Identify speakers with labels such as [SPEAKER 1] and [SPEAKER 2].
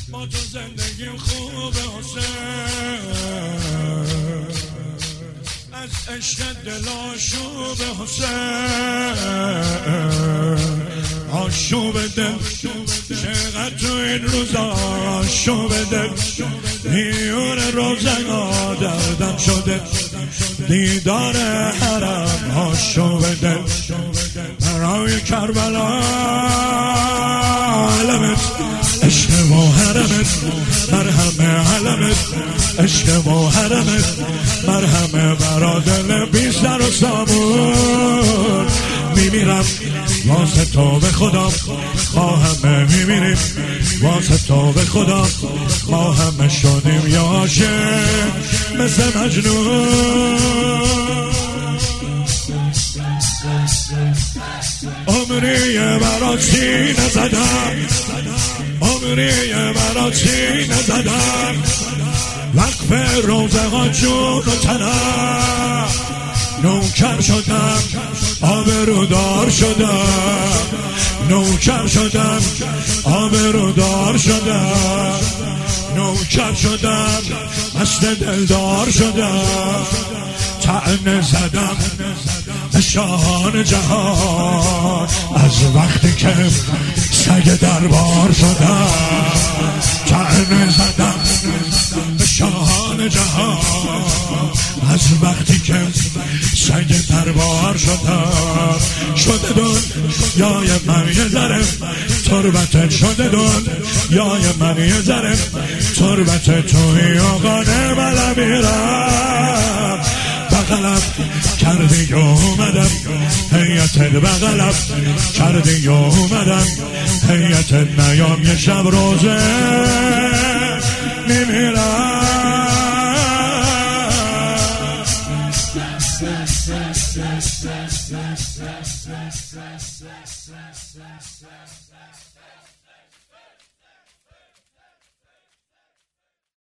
[SPEAKER 1] با تو زندگیم خوبه حسین، از عشق دل آشوب حسین، آشوب دل چقدر تو این روزا آشوب دل، میون روزگار دردم شده دیدار حرم، آشوب دل برای کربلا علمت، عشق و حرمت مرهم علمت، عشق و حرمت مرهم برا دل بی سر و سامون، میمیرم واسه تو به خدا، ما همه میمیریم واسه تو به خدا، ما همه شدیم یا عاشق مثل مجنون، عمری برا سینه زدم، عمری برا سینه زدم، وقف روزه ها جون و تنم، نوکر شدم آبرودار شدم، نوکر شدم آبرودار شدم، نوکر شدم مست دلدار شدم، طعنه زدم به شاهان جهان، از وقتی که سگ دربار شدم، طعنه زدم به شاهان جهان، از وقتی که سگ دربار شدم، شده دنیای من یه ذره تربت، شده دنیای من یه ذره تربت، توی آقانه من میرم، بغلم کردی و اومدم هیئتت، بغلم کردی و اومدم هیئتت، نیام یه شب روزه میمیرم.